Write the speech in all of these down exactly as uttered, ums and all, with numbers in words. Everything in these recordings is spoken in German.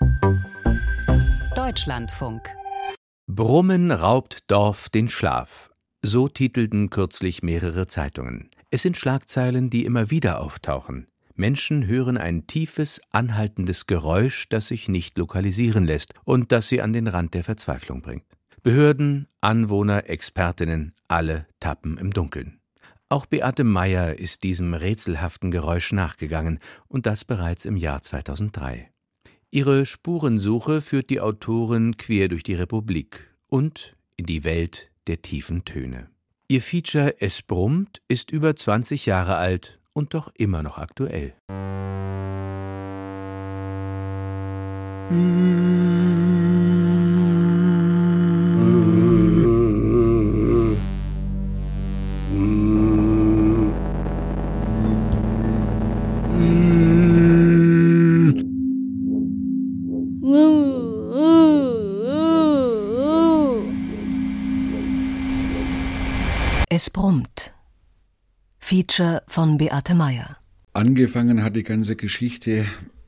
Deutschlandfunk. Brummen raubt Dorf den Schlaf. So titelten kürzlich mehrere Zeitungen. Es sind Schlagzeilen, die immer wieder auftauchen. Menschen hören ein tiefes, anhaltendes Geräusch, das sich nicht lokalisieren lässt und das sie an den Rand der Verzweiflung bringt. Behörden, Anwohner, Expertinnen, alle tappen im Dunkeln. Auch Beate Meyer ist diesem rätselhaften Geräusch nachgegangen, und das bereits im Jahr zweitausenddrei. Ihre Spurensuche führt die Autorin quer durch die Republik und in die Welt der tiefen Töne. Ihr Feature »Es brummt« ist über zwanzig Jahre alt und doch immer noch aktuell. Es brummt. Feature von Beate Meyer. Angefangen hat die ganze Geschichte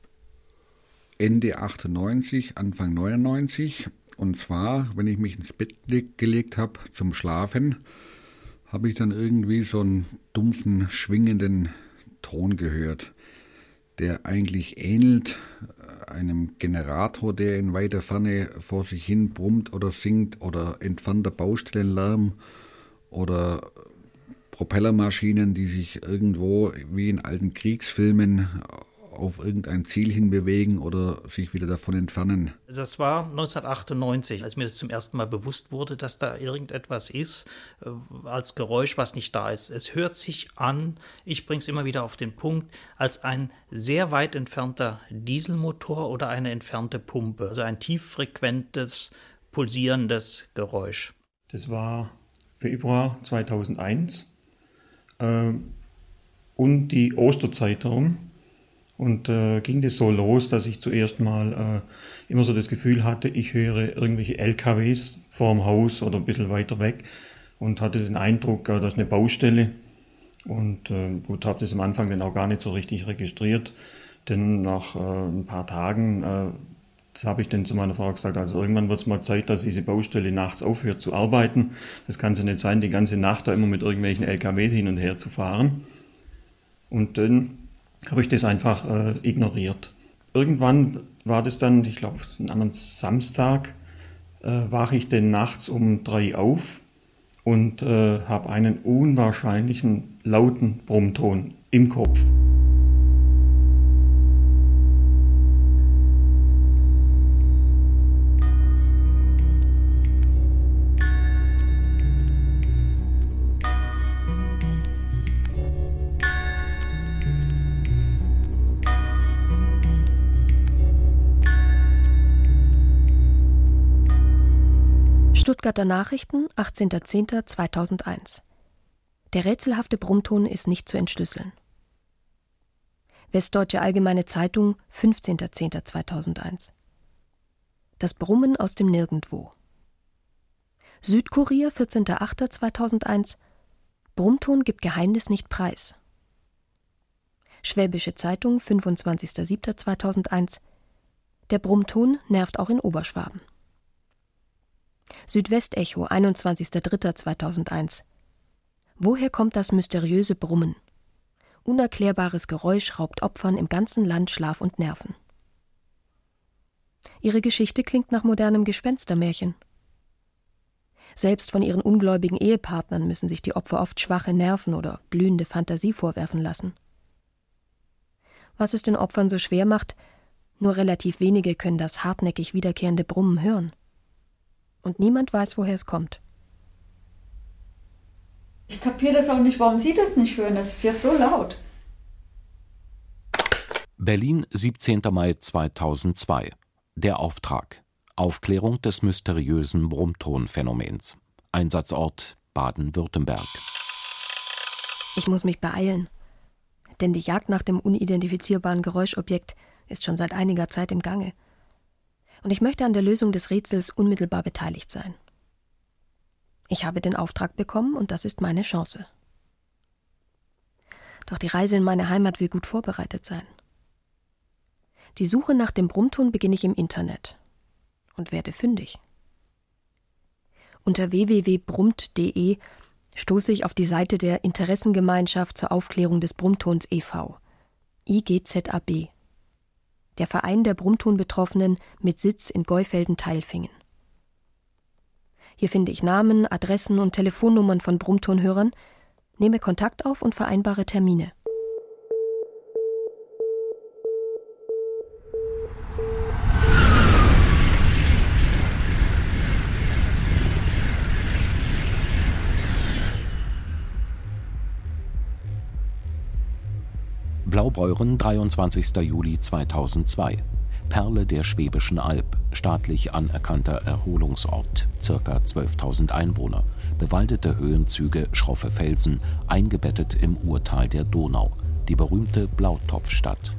Ende achtundneunzig, Anfang neunundneunzig. Und zwar, wenn ich mich ins Bett gelegt habe zum Schlafen, habe ich dann irgendwie so einen dumpfen, schwingenden Ton gehört, der eigentlich ähnelt einem Generator, der in weiter Ferne vor sich hin brummt oder singt, oder entfernter Baustellenlärm oder Propellermaschinen, die sich irgendwo wie in alten Kriegsfilmen auf irgendein Ziel hin bewegen oder sich wieder davon entfernen. Das war neunzehnhundertachtundneunzig, als mir das zum ersten Mal bewusst wurde, dass da irgendetwas ist, äh, als Geräusch, was nicht da ist. Es hört sich an, ich bringe es immer wieder auf den Punkt, als ein sehr weit entfernter Dieselmotor oder eine entfernte Pumpe, also ein tieffrequentes, pulsierendes Geräusch. Das war Februar zweitausendeins äh, und die Osterzeit herum. Und äh, ging das so los, dass ich zuerst mal äh, immer so das Gefühl hatte, ich höre irgendwelche L K Ws vorm Haus oder ein bisschen weiter weg und hatte den Eindruck, äh, das ist eine Baustelle. Und äh, gut, habe das am Anfang dann auch gar nicht so richtig registriert. Denn nach äh, ein paar Tagen, äh, das habe ich dann zu meiner Frau gesagt, also irgendwann wird es mal Zeit, dass diese Baustelle nachts aufhört zu arbeiten. Das kann ja nicht sein, die ganze Nacht da immer mit irgendwelchen L K Ws hin und her zu fahren. Und dann habe ich das einfach äh, ignoriert. Irgendwann war das dann, ich glaube, einen anderen Samstag, äh, wache ich dann nachts um drei auf und äh, habe einen unwahrscheinlichen lauten Brummton im Kopf. Stuttgarter Nachrichten, achtzehnter zehnter zweitausendeins. Der rätselhafte Brummton ist nicht zu entschlüsseln. Westdeutsche Allgemeine Zeitung, fünfzehnter zehnter zweitausendeins. Das Brummen aus dem Nirgendwo. Südkurier, vierzehnter achter zweitausendeins. Brummton gibt Geheimnis nicht preis. Schwäbische Zeitung, fünfundzwanzigster siebter zweitausendeins. Der Brummton nervt auch in Oberschwaben. Südwestecho, einundzwanzigster dritter zweitausendeins. Woher kommt das mysteriöse Brummen? Unerklärbares Geräusch raubt Opfern im ganzen Land Schlaf und Nerven. Ihre Geschichte klingt nach modernem Gespenstermärchen. Selbst von ihren ungläubigen Ehepartnern müssen sich die Opfer oft schwache Nerven oder blühende Fantasie vorwerfen lassen. Was es den Opfern so schwer macht, nur relativ wenige können das hartnäckig wiederkehrende Brummen hören. Und niemand weiß, woher es kommt. Ich kapiere das auch nicht, warum Sie das nicht hören. Das ist jetzt so laut. Berlin, siebzehnter Mai zweitausendzwei. Der Auftrag. Aufklärung des mysteriösen Brummton-Phänomens. Einsatzort Baden-Württemberg. Ich muss mich beeilen. Denn die Jagd nach dem unidentifizierbaren Geräuschobjekt ist schon seit einiger Zeit im Gange. Und ich möchte an der Lösung des Rätsels unmittelbar beteiligt sein. Ich habe den Auftrag bekommen und das ist meine Chance. Doch die Reise in meine Heimat will gut vorbereitet sein. Die Suche nach dem Brummton beginne ich im Internet und werde fündig. Unter w w w punkt brummt punkt d e stoße ich auf die Seite der Interessengemeinschaft zur Aufklärung des Brummtons e V, I G Z A B, der Verein der Brummton-Betroffenen mit Sitz in Geufelden-Tailfingen. Hier finde ich Namen, Adressen und Telefonnummern von Brummton-Hörern, nehme Kontakt auf und vereinbare Termine. Blaubeuren, dreiundzwanzigster Juli zweitausendzwei. Perle der Schwäbischen Alb, staatlich anerkannter Erholungsort, ca. zwölftausend Einwohner, bewaldete Höhenzüge, schroffe Felsen, eingebettet im Urtal der Donau, die berühmte Blautopfstadt.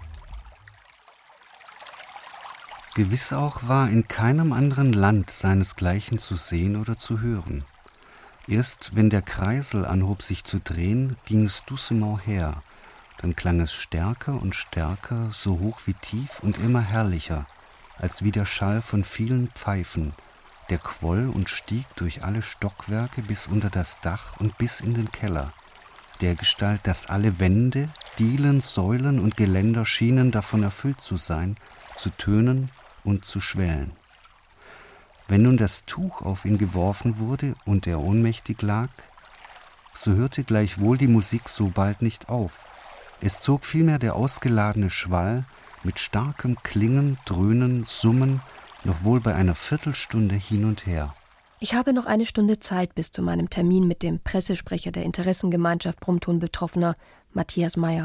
Gewiss auch war in keinem anderen Land seinesgleichen zu sehen oder zu hören. Erst wenn der Kreisel anhob sich zu drehen, ging es doucement her, dann klang es stärker und stärker, so hoch wie tief und immer herrlicher, als wie der Schall von vielen Pfeifen, der quoll und stieg durch alle Stockwerke bis unter das Dach und bis in den Keller, dergestalt, dass alle Wände, Dielen, Säulen und Geländer schienen davon erfüllt zu sein, zu tönen und zu schwellen. Wenn nun das Tuch auf ihn geworfen wurde und er ohnmächtig lag, so hörte gleichwohl die Musik so bald nicht auf. Es zog vielmehr der ausgeladene Schwall mit starkem Klingen, Dröhnen, Summen noch wohl bei einer Viertelstunde hin und her. Ich habe noch eine Stunde Zeit bis zu meinem Termin mit dem Pressesprecher der Interessengemeinschaft Brummton-Betroffener, Matthias Meyer.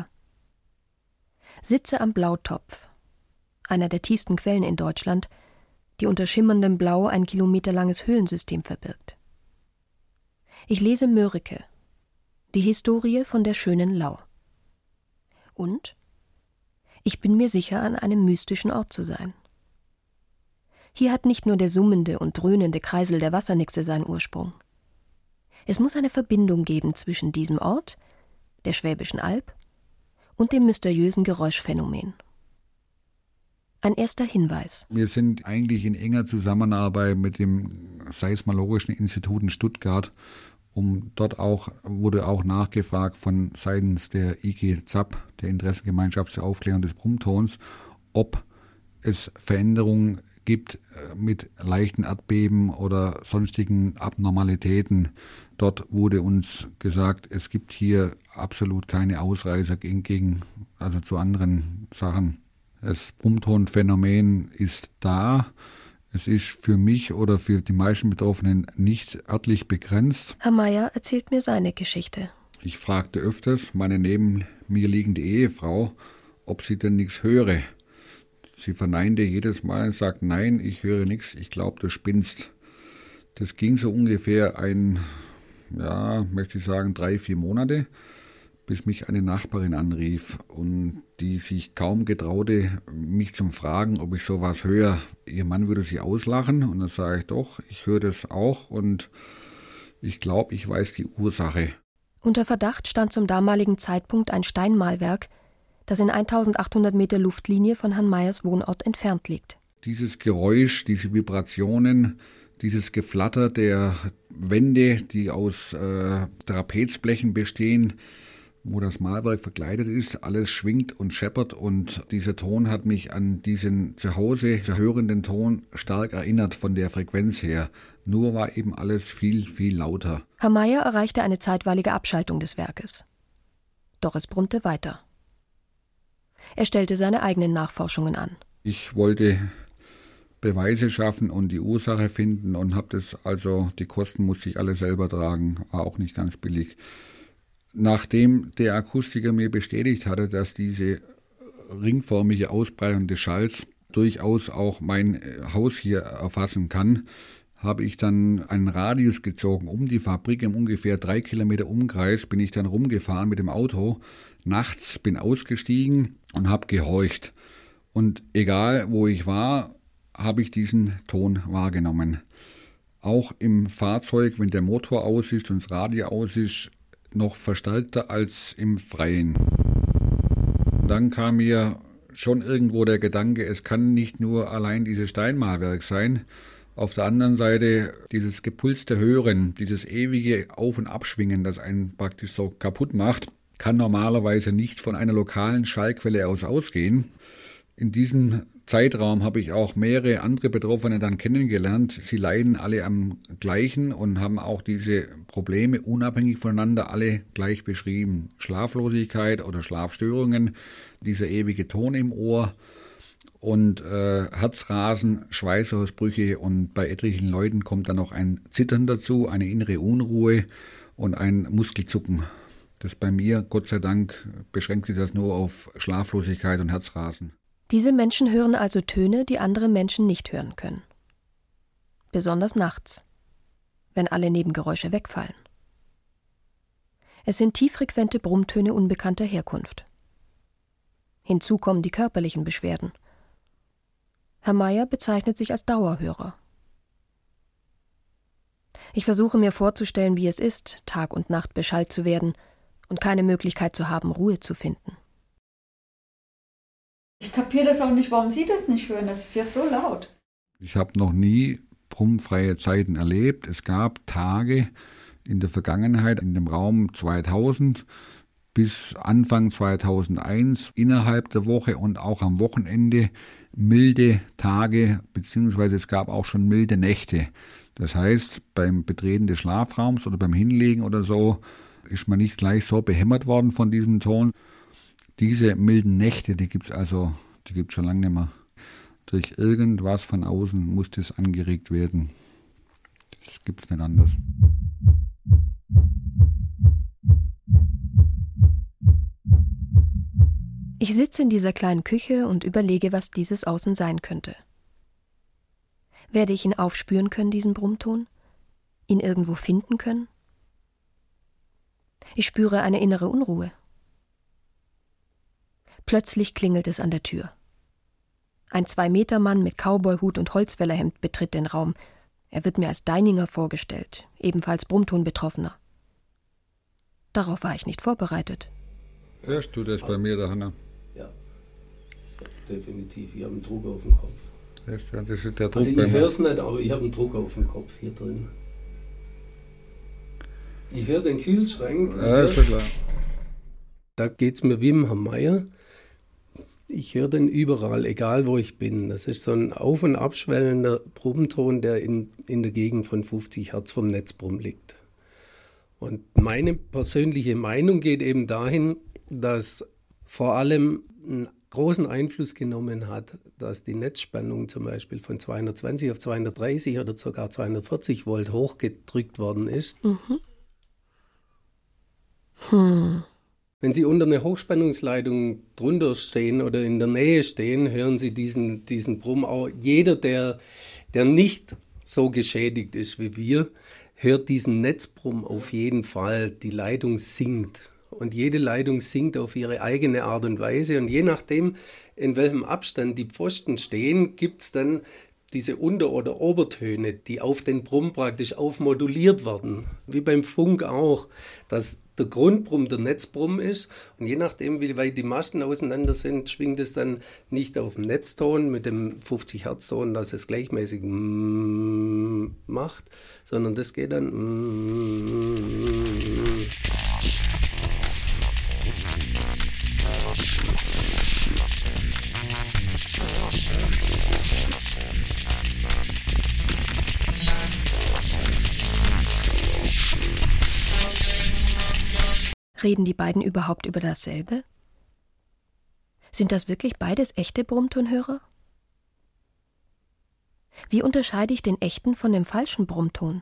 Sitze am Blautopf, einer der tiefsten Quellen in Deutschland, die unter schimmerndem Blau ein kilometerlanges Höhlensystem verbirgt. Ich lese Mörike, die Historie von der schönen Lau. Und ich bin mir sicher, an einem mystischen Ort zu sein. Hier hat nicht nur der summende und dröhnende Kreisel der Wassernixe seinen Ursprung. Es muss eine Verbindung geben zwischen diesem Ort, der Schwäbischen Alb, und dem mysteriösen Geräuschphänomen. Ein erster Hinweis. Wir sind eigentlich in enger Zusammenarbeit mit dem Seismologischen Institut in Stuttgart. Um dort auch, wurde auch nachgefragt von seitens der I G Z A B, der Interessengemeinschaft zur Aufklärung des Brummtons, ob es Veränderungen gibt mit leichten Erdbeben oder sonstigen Abnormalitäten. Dort wurde uns gesagt, es gibt hier absolut keine Ausreißer gegen, also zu anderen Sachen. Das Brummton-Phänomen ist da. Es ist für mich oder für die meisten Betroffenen nicht örtlich begrenzt. Herr Meyer erzählt mir seine Geschichte. Ich fragte öfters meine neben mir liegende Ehefrau, ob sie denn nichts höre. Sie verneinte jedes Mal und sagt, nein, ich höre nichts, ich glaube, du spinnst. Das ging so ungefähr ein, ja, möchte ich sagen, drei, vier Monate, bis mich eine Nachbarin anrief und die sich kaum getraute, mich zum Fragen, ob ich sowas höre. Ihr Mann würde sie auslachen und dann sage ich, doch, ich höre das auch und ich glaube, ich weiß die Ursache. Unter Verdacht stand zum damaligen Zeitpunkt ein Steinmalwerk, das in eintausendachthundert Meter Luftlinie von Herrn Meyers Wohnort entfernt liegt. Dieses Geräusch, diese Vibrationen, dieses Geflatter der Wände, die aus äh, Trapezblechen bestehen, wo das Malwerk verkleidet ist, alles schwingt und scheppert und dieser Ton hat mich an diesen zu Hause zu hörenden Ton stark erinnert von der Frequenz her. Nur war eben alles viel, viel lauter. Herr Meyer erreichte eine zeitweilige Abschaltung des Werkes. Doch es brummte weiter. Er stellte seine eigenen Nachforschungen an. Ich wollte Beweise schaffen und die Ursache finden und habe das, also die Kosten musste ich alle selber tragen, war auch nicht ganz billig. Nachdem der Akustiker mir bestätigt hatte, dass diese ringförmige Ausbreitung des Schalls durchaus auch mein Haus hier erfassen kann, habe ich dann einen Radius gezogen um die Fabrik. Im ungefähr drei Kilometer Umkreis bin ich dann rumgefahren mit dem Auto. Nachts bin ausgestiegen und habe gehorcht. Und egal wo ich war, habe ich diesen Ton wahrgenommen. Auch im Fahrzeug, wenn der Motor aus ist und das Radio aus ist, noch verstärkter als im Freien. Dann kam mir schon irgendwo der Gedanke, es kann nicht nur allein dieses Steinmalwerk sein. Auf der anderen Seite dieses gepulste Hören, dieses ewige Auf- und Abschwingen, das einen praktisch so kaputt macht, kann normalerweise nicht von einer lokalen Schallquelle aus ausgehen. In diesem Zeitraum habe ich auch mehrere andere Betroffene dann kennengelernt. Sie leiden alle am Gleichen und haben auch diese Probleme unabhängig voneinander alle gleich beschrieben. Schlaflosigkeit oder Schlafstörungen, dieser ewige Ton im Ohr und äh, Herzrasen, Schweißausbrüche und bei etlichen Leuten kommt dann noch ein Zittern dazu, eine innere Unruhe und ein Muskelzucken. Das bei mir, Gott sei Dank, beschränkt sich das nur auf Schlaflosigkeit und Herzrasen. Diese Menschen hören also Töne, die andere Menschen nicht hören können. Besonders nachts, wenn alle Nebengeräusche wegfallen. Es sind tieffrequente Brummtöne unbekannter Herkunft. Hinzu kommen die körperlichen Beschwerden. Herr Meyer bezeichnet sich als Dauerhörer. Ich versuche mir vorzustellen, wie es ist, Tag und Nacht beschallt zu werden und keine Möglichkeit zu haben, Ruhe zu finden. Ich kapiere das auch nicht, warum Sie das nicht hören. Das ist jetzt so laut. Ich habe noch nie brummfreie Zeiten erlebt. Es gab Tage in der Vergangenheit, in dem Raum zweitausend bis Anfang zweitausendeins, innerhalb der Woche und auch am Wochenende milde Tage, beziehungsweise es gab auch schon milde Nächte. Das heißt, beim Betreten des Schlafraums oder beim Hinlegen oder so ist man nicht gleich so behämmert worden von diesem Ton. Diese milden Nächte, die gibt es also, die gibt es schon lange nicht mehr. Durch irgendwas von außen muss das angeregt werden. Das gibt es nicht anders. Ich sitze in dieser kleinen Küche und überlege, was dieses Außen sein könnte. Werde ich ihn aufspüren können, diesen Brummton? Ihn irgendwo finden können? Ich spüre eine innere Unruhe. Plötzlich klingelt es an der Tür. Ein Zwei-Meter-Mann mit Cowboyhut und Holzfällerhemd betritt den Raum. Er wird mir als Deininger vorgestellt, ebenfalls Brummton-Betroffener. Darauf war ich nicht vorbereitet. Hörst du das bei mir, der Hanna? Ja, definitiv. Ich habe einen Druck auf dem Kopf. Das ist der Druck. Also ich höre es nicht, aber ich habe einen Druck auf dem Kopf hier drin. Ich höre den Kühlschrank. Ja, ist schon klar. Da geht es mir wie im Herrn Meyer. Ich höre den überall, egal wo ich bin. Das ist so ein auf- und abschwellender Brummton, der in, in der Gegend von fünfzig Hertz vom Netzbrumm liegt. Und meine persönliche Meinung geht eben dahin, dass vor allem einen großen Einfluss genommen hat, dass die Netzspannung zum Beispiel von zweihundertzwanzig auf zweihundertdreißig oder sogar zweihundertvierzig Volt hochgedrückt worden ist. Mhm. Hm. Wenn Sie unter einer Hochspannungsleitung drunter stehen oder in der Nähe stehen, hören Sie diesen, diesen Brumm auch. Jeder, der, der nicht so geschädigt ist wie wir, hört diesen Netzbrumm auf jeden Fall. Die Leitung singt. Und jede Leitung singt auf ihre eigene Art und Weise. Und je nachdem, in welchem Abstand die Pfosten stehen, gibt es dann diese Unter- oder Obertöne, die auf den Brumm praktisch aufmoduliert werden. Wie beim Funk auch, dass der Grundbrumm der Netzbrumm ist. Und je nachdem, wie weit die Masten auseinander sind, schwingt es dann nicht auf dem Netzton mit dem fünfzig Hertz Ton, dass es gleichmäßig macht, sondern das geht dann. Reden die beiden überhaupt über dasselbe? Sind das wirklich beides echte Brummtonhörer? Wie unterscheide ich den echten von dem falschen Brummton?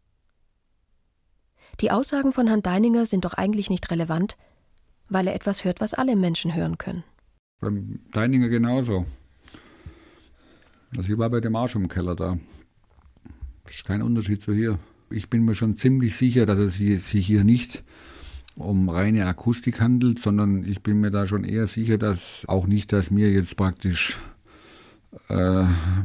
Die Aussagen von Herrn Deininger sind doch eigentlich nicht relevant, weil er etwas hört, was alle Menschen hören können. Beim Deininger genauso. Also ich war bei dem auch schon im Keller da. Das ist kein Unterschied zu hier. Ich bin mir schon ziemlich sicher, dass es sich hier nicht um reine Akustik handelt, sondern ich bin mir da schon eher sicher, dass auch nicht, dass mir jetzt praktisch, äh,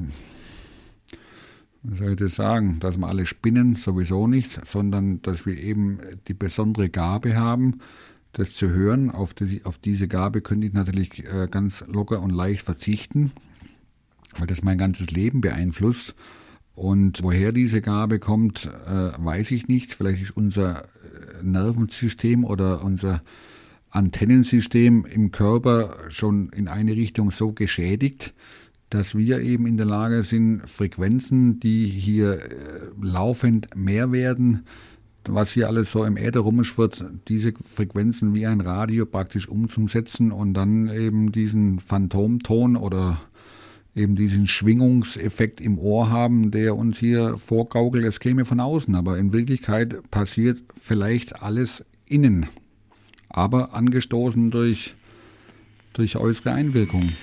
wie soll ich das sagen, dass wir alle spinnen, sowieso nicht, sondern dass wir eben die besondere Gabe haben, das zu hören. Auf, die, auf diese Gabe könnte ich natürlich äh, ganz locker und leicht verzichten, weil das mein ganzes Leben beeinflusst. Und woher diese Gabe kommt, äh, weiß ich nicht. Vielleicht ist unser Nervensystem oder unser Antennensystem im Körper schon in eine Richtung so geschädigt, dass wir eben in der Lage sind, Frequenzen, die hier äh, laufend mehr werden, was hier alles so im Äther rumschwirrt, diese Frequenzen wie ein Radio praktisch umzusetzen und dann eben diesen Phantomton oder eben diesen Schwingungseffekt im Ohr haben, der uns hier vorgaukelt, es käme von außen. Aber in Wirklichkeit passiert vielleicht alles innen, aber angestoßen durch, durch äußere Einwirkungen.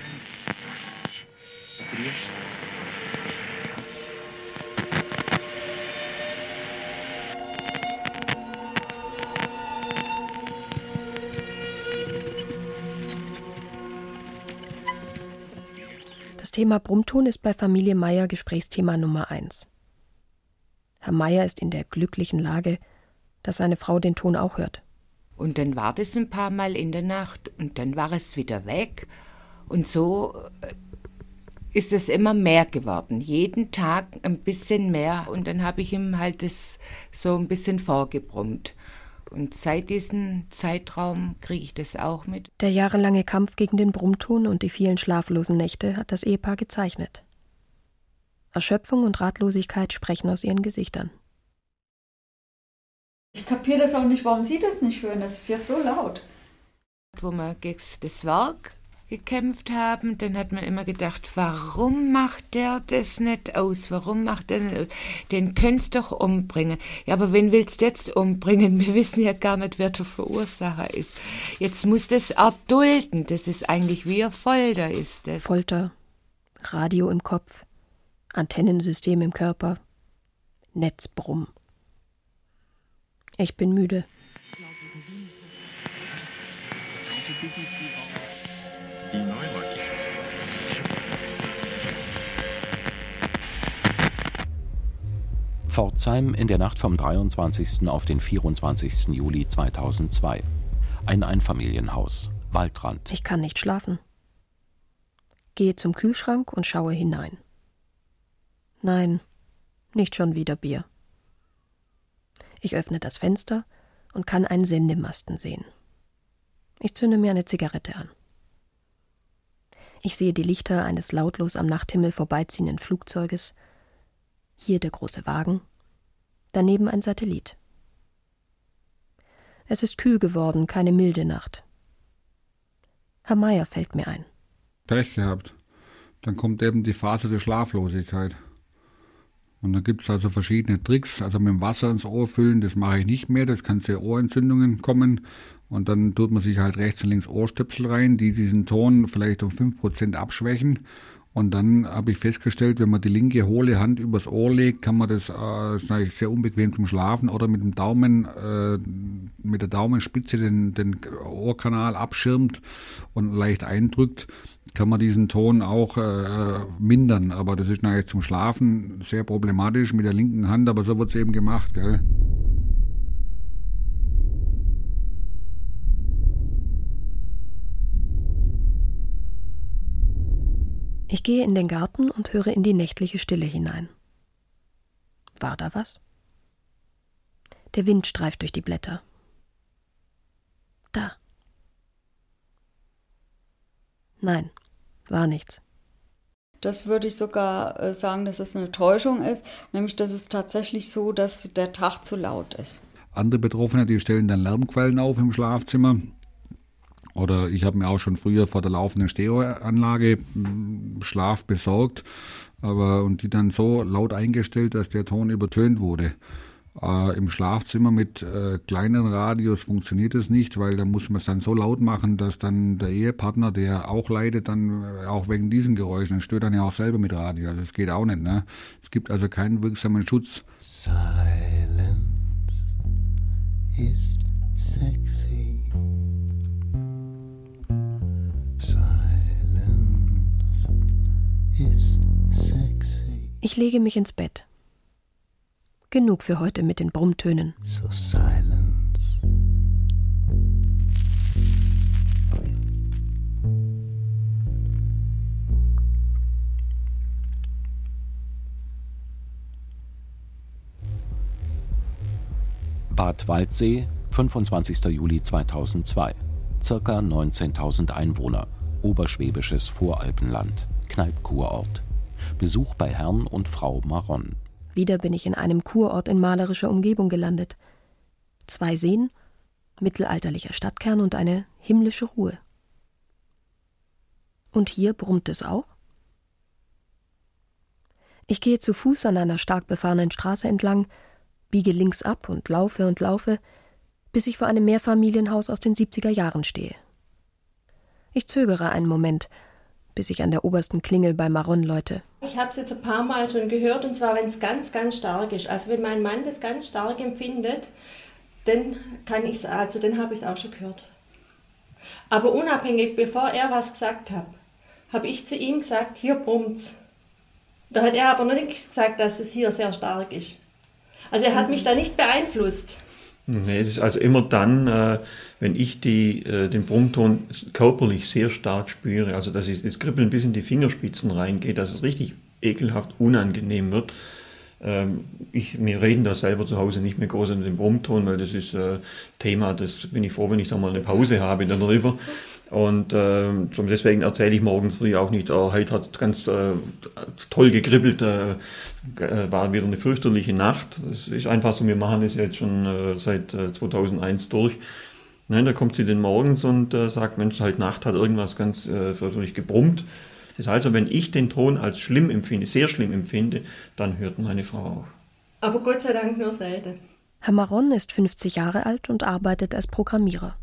Das Thema Brummton ist bei Familie Meyer Gesprächsthema Nummer eins. Herr Meyer ist in der glücklichen Lage, dass seine Frau den Ton auch hört. Und dann war das ein paar Mal in der Nacht und dann war es wieder weg. Und so ist es immer mehr geworden. Jeden Tag ein bisschen mehr. Und dann habe ich ihm halt das so ein bisschen vorgebrummt. Und seit diesem Zeitraum kriege ich das auch mit. Der jahrelange Kampf gegen den Brummton und die vielen schlaflosen Nächte hat das Ehepaar gezeichnet. Erschöpfung und Ratlosigkeit sprechen aus ihren Gesichtern. Ich kapiere das auch nicht, warum Sie das nicht hören. Das ist jetzt so laut. Wo wir gegen das Werk gekämpft haben, dann hat man immer gedacht, warum macht der das nicht aus? Warum macht der nicht aus? Den könntest du doch umbringen. Ja, aber wen willst du jetzt umbringen? Wir wissen ja gar nicht, wer der Verursacher ist. Jetzt muss das erdulden. Das ist eigentlich wie eine Folter ist das. Folter, Radio im Kopf, Antennensystem im Körper, Netzbrumm. Ich bin müde. Pforzheim in der Nacht vom dreiundzwanzigsten auf den vierundzwanzigsten Juli zweitausendzwei. Ein Einfamilienhaus, Waldrand. Ich kann nicht schlafen. Gehe zum Kühlschrank und schaue hinein. Nein, nicht schon wieder Bier. Ich öffne das Fenster und kann einen Sendemasten sehen. Ich zünde mir eine Zigarette an. Ich sehe die Lichter eines lautlos am Nachthimmel vorbeiziehenden Flugzeuges. Hier der große Wagen, daneben ein Satellit. Es ist kühl geworden, keine milde Nacht. Herr Meyer fällt mir ein. Pech gehabt. Dann kommt eben die Phase der Schlaflosigkeit. Und dann gibt es also verschiedene Tricks, also mit dem Wasser ins Ohr füllen, das mache ich nicht mehr, das kann zu Ohrentzündungen kommen. Und dann tut man sich halt rechts und links Ohrstöpsel rein, die diesen Ton vielleicht um fünf Prozent abschwächen. Und dann habe ich festgestellt, wenn man die linke hohle Hand übers Ohr legt, kann man das, äh, das ist eigentlich sehr unbequem zum Schlafen, oder mit dem Daumen, äh, mit der Daumenspitze den, den Ohrkanal abschirmt und leicht eindrückt, kann man diesen Ton auch äh, mindern. Aber das ist natürlich zum Schlafen sehr problematisch mit der linken Hand, aber so wird es eben gemacht, gell? Ich gehe in den Garten und höre in die nächtliche Stille hinein. War da was? Der Wind streift durch die Blätter. Da. Nein, war nichts. Das würde ich sogar äh, sagen, dass es eine Täuschung ist, nämlich dass es tatsächlich so, dass der Tag zu laut ist. Andere Betroffene, die stellen dann Lärmquellen auf im Schlafzimmer. Oder ich habe mir auch schon früher vor der laufenden Stereoanlage Schlaf besorgt, aber und die dann so laut eingestellt, dass der Ton übertönt wurde. Äh, Im Schlafzimmer mit äh, kleineren Radios funktioniert es nicht, weil da muss man es dann so laut machen, dass dann der Ehepartner, der auch leidet, dann äh, auch wegen diesen Geräuschen, stört dann ja auch selber mit Radio. Also es geht auch nicht. Ne? Es gibt also keinen wirksamen Schutz. Silence is sexy. Ich lege mich ins Bett. Genug für heute mit den Brummtönen. So silence Bad Waldsee, fünfundzwanzigster Juli zweitausendzwei. Circa neunzehntausend Einwohner. Oberschwäbisches Voralpenland. Kneipp-Kurort. Besuch bei Herrn und Frau Maron. Wieder bin ich in einem Kurort in malerischer Umgebung gelandet. Zwei Seen, mittelalterlicher Stadtkern und eine himmlische Ruhe. Und hier brummt es auch? Ich gehe zu Fuß an einer stark befahrenen Straße entlang, biege links ab und laufe und laufe, bis ich vor einem Mehrfamilienhaus aus den siebziger Jahren stehe. Ich zögere einen Moment, bis ich an der obersten Klingel bei Maron läute. Ich habe es jetzt ein paar Mal schon gehört, und zwar, wenn es ganz, ganz stark ist. Also wenn mein Mann das ganz stark empfindet, dann kann ich also dann habe ich es auch schon gehört. Aber unabhängig, bevor er was gesagt hat, habe ich zu ihm gesagt, hier brummt's. Da hat er aber noch nicht gesagt, dass es hier sehr stark ist. Also er hat mich da nicht beeinflusst. Nee, es ist also immer dann, äh, wenn ich die, äh, den Brummton körperlich sehr stark spüre, also dass ich das Kribbeln bis in die Fingerspitzen reingeht, dass es richtig ekelhaft unangenehm wird. Ähm, ich, wir reden da selber zu Hause nicht mehr groß an den Brummton, weil das ist äh, Thema, das bin ich froh, wenn ich da mal eine Pause habe darüber. Und äh, deswegen erzähle ich morgens früh auch nicht, oh, heute hat es ganz äh, toll gekribbelt, äh, war wieder eine fürchterliche Nacht. Es ist einfach so, wir machen das jetzt schon äh, seit äh, zweitausendeins durch. Nein, da kommt sie dann morgens und äh, sagt, Mensch, heute Nacht hat irgendwas ganz äh, fürchterlich gebrummt. Das heißt, wenn ich den Ton als schlimm empfinde, sehr schlimm empfinde, dann hört meine Frau auf. Aber Gott sei Dank nur selten. Herr Maron ist fünfzig Jahre alt und arbeitet als Programmierer.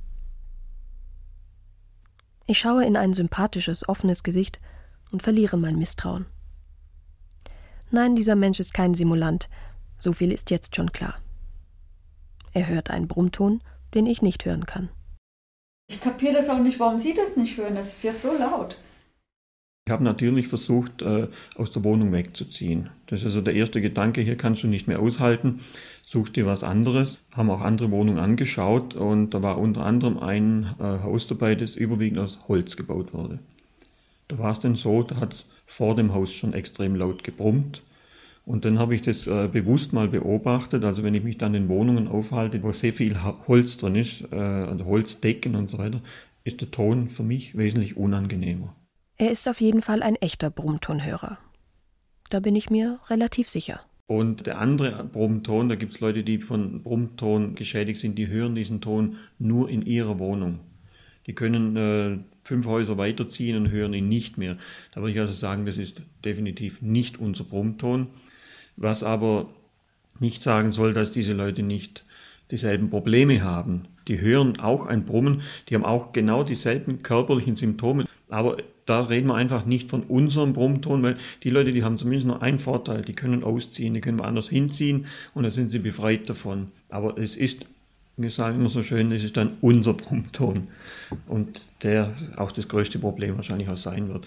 Ich schaue in ein sympathisches, offenes Gesicht und verliere mein Misstrauen. Nein, dieser Mensch ist kein Simulant. So viel ist jetzt schon klar. Er hört einen Brummton, den ich nicht hören kann. Ich kapiere das auch nicht, warum Sie das nicht hören. Das ist jetzt so laut. Ich habe natürlich versucht, äh, aus der Wohnung wegzuziehen. Das ist also der erste Gedanke, hier kannst du nicht mehr aushalten, such dir was anderes. Haben auch andere Wohnungen angeschaut und da war unter anderem ein äh, Haus dabei, das überwiegend aus Holz gebaut wurde. Da war es dann so, da hat es vor dem Haus schon extrem laut gebrummt. Und dann habe ich das äh, bewusst mal beobachtet, also wenn ich mich dann in Wohnungen aufhalte, wo sehr viel Holz drin ist, äh, also Holzdecken und so weiter, ist der Ton für mich wesentlich unangenehmer. Er ist auf jeden Fall ein echter Brummtonhörer. Da bin ich mir relativ sicher. Und der andere Brummton, da gibt es Leute, die von Brummton geschädigt sind, die hören diesen Ton nur in ihrer Wohnung. Die können äh, fünf Häuser weiterziehen und hören ihn nicht mehr. Da würde ich also sagen, das ist definitiv nicht unser Brummton. Was aber nicht sagen soll, dass diese Leute nicht dieselben Probleme haben. Die hören auch ein Brummen, die haben auch genau dieselben körperlichen Symptome. Aber da reden wir einfach nicht von unserem Brummton, weil die Leute, die haben zumindest nur einen Vorteil, die können ausziehen, die können woanders hinziehen und dann sind sie befreit davon. Aber es ist, wir sagen immer so schön, es ist dann unser Brummton und der auch das größte Problem wahrscheinlich auch sein wird.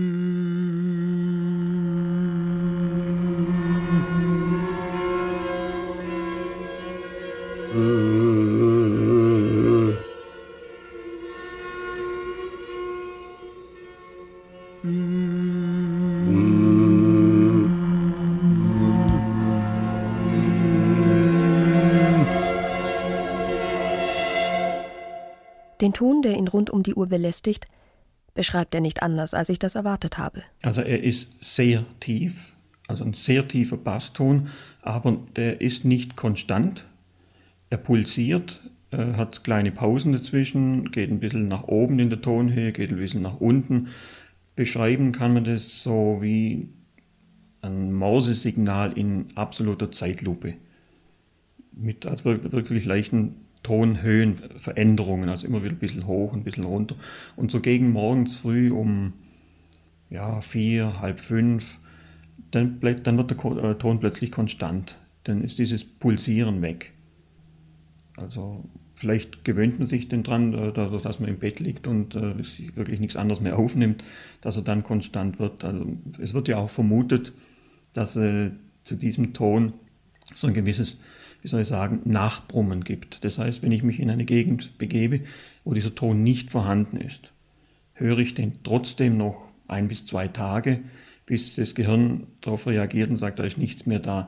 Den Ton, der ihn rund um die Uhr belästigt, beschreibt er nicht anders, als ich das erwartet habe. Also er ist sehr tief, also ein sehr tiefer Basston, aber der ist nicht konstant. Er pulsiert, äh, hat kleine Pausen dazwischen, geht ein bisschen nach oben in der Tonhöhe, geht ein bisschen nach unten. Beschreiben kann man das so wie ein Morsesignal in absoluter Zeitlupe. Mit also wirklich leichten Tonhöhenveränderungen, also immer wieder ein bisschen hoch, ein bisschen runter. Und so gegen morgens früh um ja, vier, halb fünf, dann, dann wird der Ton plötzlich konstant. Dann ist dieses Pulsieren weg. Also vielleicht gewöhnt man sich denn dran, dadurch, dass man im Bett liegt und äh, wirklich nichts anderes mehr aufnimmt, dass er dann konstant wird. Also es wird ja auch vermutet, dass äh, zu diesem Ton so ein gewisses, wie soll ich sagen, Nachbrummen gibt. Das heißt, wenn ich mich in eine Gegend begebe, wo dieser Ton nicht vorhanden ist, höre ich den trotzdem noch ein bis zwei Tage, bis das Gehirn darauf reagiert und sagt, da ist nichts mehr da.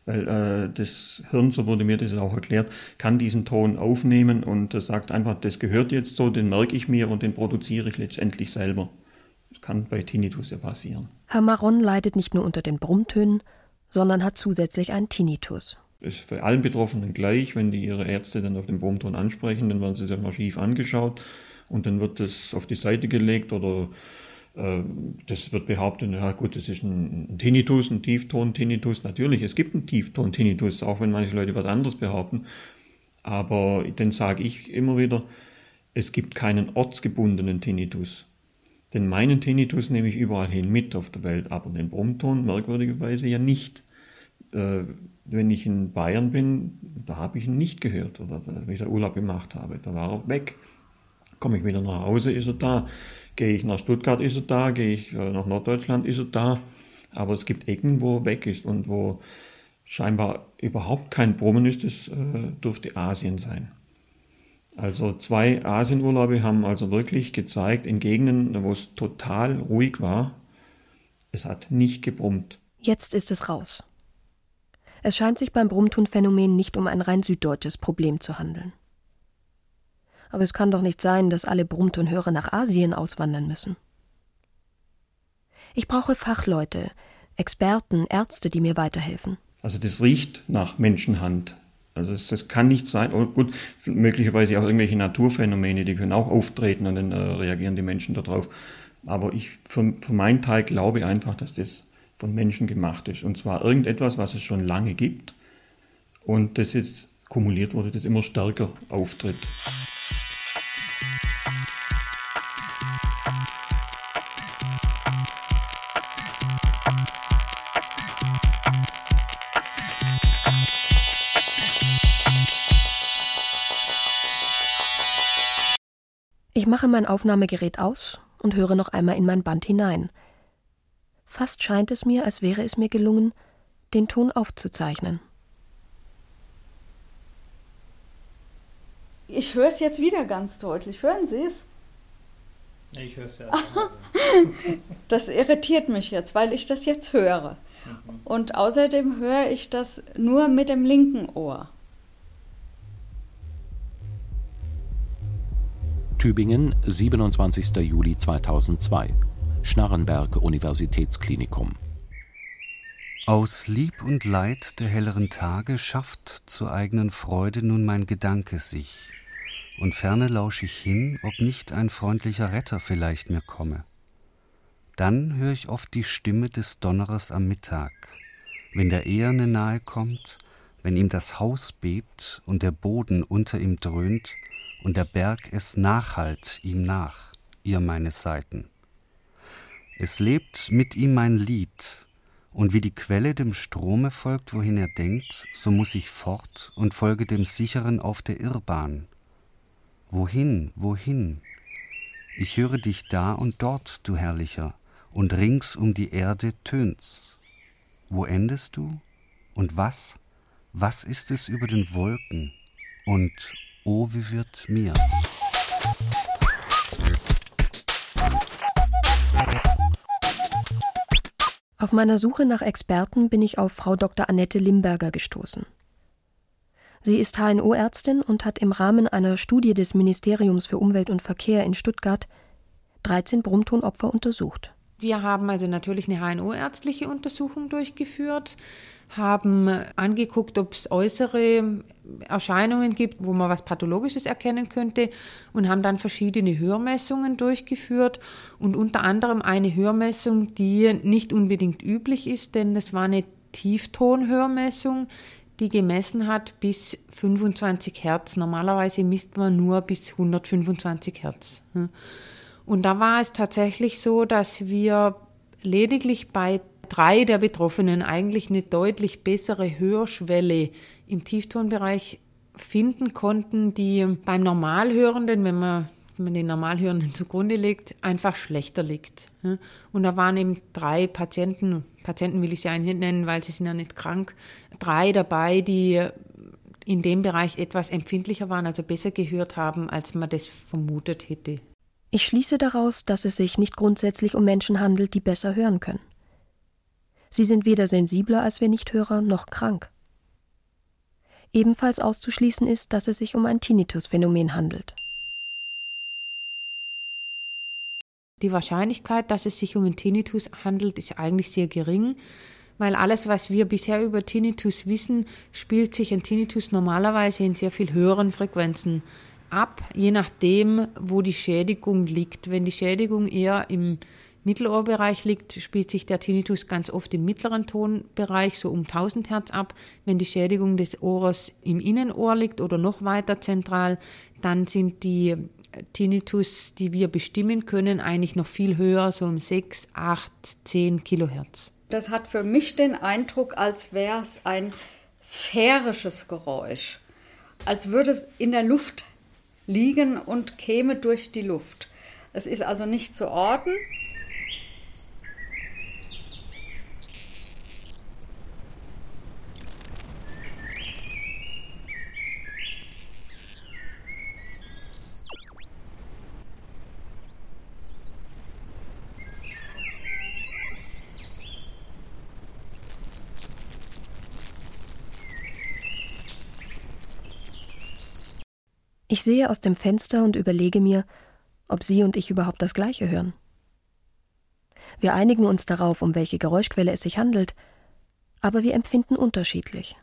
Weil äh, das Hirn, so wurde mir das auch erklärt, kann diesen Ton aufnehmen und äh, sagt einfach, das gehört jetzt so, den merke ich mir und den produziere ich letztendlich selber. Das kann bei Tinnitus ja passieren. Herr Marron leidet nicht nur unter den Brummtönen, sondern hat zusätzlich einen Tinnitus. Das ist für allen Betroffenen gleich, wenn die ihre Ärzte dann auf den Brummton ansprechen, dann werden sie sich mal schief angeschaut und dann wird das auf die Seite gelegt oder das wird behauptet, ja gut, das ist ein Tinnitus, ein Tiefton-Tinnitus. Natürlich, es gibt einen Tiefton-Tinnitus, auch wenn manche Leute was anderes behaupten. Aber dann sage ich immer wieder, es gibt keinen ortsgebundenen Tinnitus. Denn meinen Tinnitus nehme ich überall hin mit auf der Welt, aber den Brummton merkwürdigerweise ja nicht. Äh, wenn ich in Bayern bin, da habe ich ihn nicht gehört oder wenn ich da Urlaub gemacht habe, da war er weg. Komme ich wieder nach Hause, ist er da. Gehe ich nach Stuttgart, ist er da. Gehe ich nach Norddeutschland, ist er da. Aber es gibt Ecken, wo er weg ist und wo scheinbar überhaupt kein Brummen ist. Das äh, dürfte Asien sein. Also zwei Asienurlaube haben also wirklich gezeigt, in Gegenden, wo es total ruhig war, es hat nicht gebrummt. Jetzt ist es raus. Es scheint sich beim Brummtonphänomen nicht um ein rein süddeutsches Problem zu handeln. Aber es kann doch nicht sein, dass alle Brummtonhörer nach Asien auswandern müssen. Ich brauche Fachleute, Experten, Ärzte, die mir weiterhelfen. Also das riecht nach Menschenhand. Also das, das kann nicht sein. Oh, gut, möglicherweise auch irgendwelche Naturphänomene, die können auch auftreten und dann äh, reagieren die Menschen darauf. Aber ich für, für meinen Teil glaube einfach, dass das von Menschen gemacht ist. Und zwar irgendetwas, was es schon lange gibt und das jetzt kumuliert wurde, das immer stärker auftritt. Ich mache mein Aufnahmegerät aus und höre noch einmal in mein Band hinein. Fast scheint es mir, als wäre es mir gelungen, den Ton aufzuzeichnen. Ich höre es jetzt wieder ganz deutlich. Hören Sie es? Ich höre es ja. Das irritiert mich jetzt, weil ich das jetzt höre. Mhm. Und außerdem höre ich das nur mit dem linken Ohr. Tübingen, siebenundzwanzigster Juli zweitausendzwei. Schnarrenberg Universitätsklinikum. Aus Lieb und Leid der helleren Tage schafft zur eigenen Freude nun mein Gedanke sich, und ferne lausch ich hin, ob nicht ein freundlicher Retter vielleicht mir komme. Dann hör ich oft die Stimme des Donnerers am Mittag, wenn der Eherne nahe kommt, wenn ihm das Haus bebt und der Boden unter ihm dröhnt und der Berg es nachhallt ihm nach, ihr meine Seiten. Es lebt mit ihm mein Lied, und wie die Quelle dem Strome folgt, wohin er denkt, so muß ich fort und folge dem Sicheren auf der Irrbahn. Wohin, wohin? Ich höre dich da und dort, du Herrlicher, und rings um die Erde tönt's. Wo endest du? Und was? Was ist es über den Wolken? Und oh, wie wird mir? Auf meiner Suche nach Experten bin ich auf Frau Doktor Annette Limberger gestoßen. Sie ist H N O-Ärztin und hat im Rahmen einer Studie des Ministeriums für Umwelt und Verkehr in Stuttgart dreizehn Brummtonopfer untersucht. Wir haben also natürlich eine H N O-ärztliche Untersuchung durchgeführt, haben angeguckt, ob es äußere Erscheinungen gibt, wo man was Pathologisches erkennen könnte, und haben dann verschiedene Hörmessungen durchgeführt und unter anderem eine Hörmessung, die nicht unbedingt üblich ist, denn das war eine Tieftonhörmessung, die gemessen hat bis fünfundzwanzig Hertz. Normalerweise misst man nur bis hundertfünfundzwanzig Hertz. Und da war es tatsächlich so, dass wir lediglich bei drei der Betroffenen eigentlich eine deutlich bessere Hörschwelle im Tieftonbereich finden konnten, die beim Normalhörenden, wenn man, wenn man den Normalhörenden zugrunde legt, einfach schlechter liegt. Und da waren eben drei Patienten, Patienten will ich sie eigentlich nicht nennen, weil sie sind ja nicht krank, drei dabei, die in dem Bereich etwas empfindlicher waren, also besser gehört haben, als man das vermutet hätte. Ich schließe daraus, dass es sich nicht grundsätzlich um Menschen handelt, die besser hören können. Sie sind weder sensibler als wir Nichthörer noch krank. Ebenfalls auszuschließen ist, dass es sich um ein Tinnitus-Phänomen handelt. Die Wahrscheinlichkeit, dass es sich um einen Tinnitus handelt, ist eigentlich sehr gering, weil alles, was wir bisher über Tinnitus wissen, spielt sich ein Tinnitus normalerweise in sehr viel höheren Frequenzen ab, je nachdem, wo die Schädigung liegt. Wenn die Schädigung eher im Mittelohrbereich liegt, spielt sich der Tinnitus ganz oft im mittleren Tonbereich, so um tausend Hertz ab. Wenn die Schädigung des Ohres im Innenohr liegt oder noch weiter zentral, dann sind die Tinnitus, die wir bestimmen können, eigentlich noch viel höher, so um sechs, acht, zehn Kilohertz. Das hat für mich den Eindruck, als wäre es ein sphärisches Geräusch, als würde es in der Luft liegen und käme durch die Luft. Es ist also nicht zu orten. Ich sehe aus dem Fenster und überlege mir, ob Sie und ich überhaupt das Gleiche hören. Wir einigen uns darauf, um welche Geräuschquelle es sich handelt, aber wir empfinden unterschiedlich.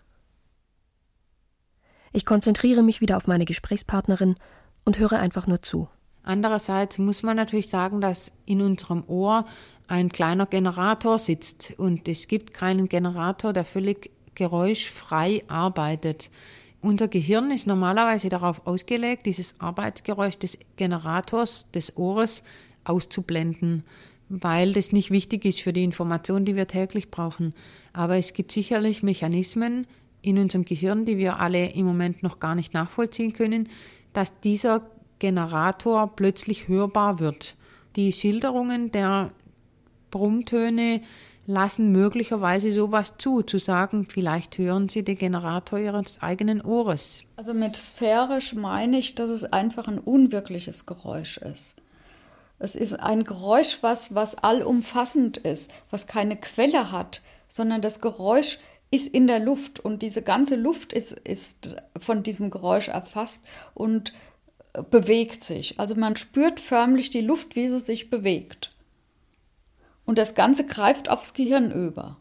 Ich konzentriere mich wieder auf meine Gesprächspartnerin und höre einfach nur zu. Andererseits muss man natürlich sagen, dass in unserem Ohr ein kleiner Generator sitzt und es gibt keinen Generator, der völlig geräuschfrei arbeitet. Unser Gehirn ist normalerweise darauf ausgelegt, dieses Arbeitsgeräusch des Generators, des Ohres, auszublenden, weil das nicht wichtig ist für die Information, die wir täglich brauchen. Aber es gibt sicherlich Mechanismen in unserem Gehirn, die wir alle im Moment noch gar nicht nachvollziehen können, dass dieser Generator plötzlich hörbar wird. Die Schilderungen der Brummtöne lassen möglicherweise sowas zu, zu sagen, vielleicht hören Sie den Generator Ihres eigenen Ohres. Also mit sphärisch meine ich, dass es einfach ein unwirkliches Geräusch ist. Es ist ein Geräusch, was, was allumfassend ist, was keine Quelle hat, sondern das Geräusch ist in der Luft und diese ganze Luft ist, ist von diesem Geräusch erfasst und bewegt sich. Also man spürt förmlich die Luft, wie sie sich bewegt. Und das Ganze greift aufs Gehirn über.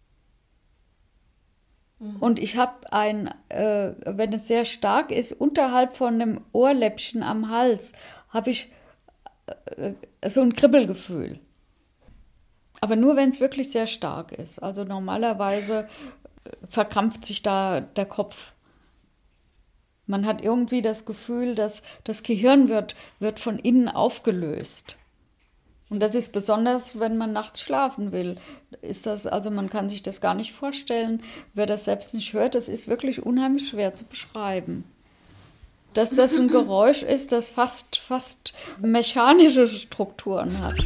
Mhm. Und ich habe ein, äh, wenn es sehr stark ist, unterhalb von dem Ohrläppchen am Hals, habe ich äh, so ein Kribbelgefühl. Aber nur, wenn es wirklich sehr stark ist. Also normalerweise verkrampft sich da der Kopf. Man hat irgendwie das Gefühl, dass das Gehirn wird, wird von innen aufgelöst. Und das ist besonders, wenn man nachts schlafen will. Ist das, also man kann sich das gar nicht vorstellen. Wer das selbst nicht hört, das ist wirklich unheimlich schwer zu beschreiben. Dass das ein Geräusch ist, das fast, fast mechanische Strukturen hat.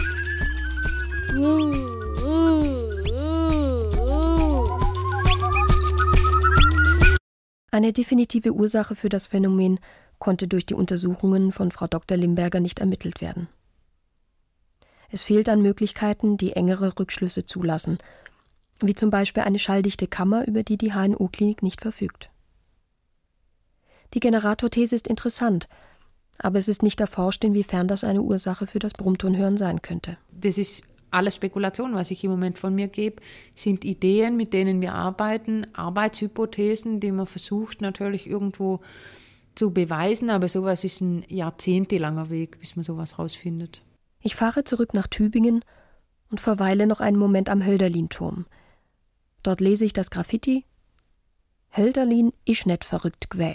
Eine definitive Ursache für das Phänomen konnte durch die Untersuchungen von Frau Doktor Limberger nicht ermittelt werden. Es fehlt an Möglichkeiten, die engere Rückschlüsse zulassen, wie zum Beispiel eine schalldichte Kammer, über die die H N O-Klinik nicht verfügt. Die Generatorthese ist interessant, aber es ist nicht erforscht, inwiefern das eine Ursache für das Brummtonhören sein könnte. Das ist alles Spekulation, was ich im Moment von mir gebe, sind Ideen, mit denen wir arbeiten, Arbeitshypothesen, die man versucht natürlich irgendwo zu beweisen, aber sowas ist ein jahrzehntelanger Weg, bis man sowas rausfindet. Ich fahre zurück nach Tübingen und verweile noch einen Moment am Hölderlin-Turm. Dort lese ich das Graffiti: Hölderlin isch net verrückt gwä.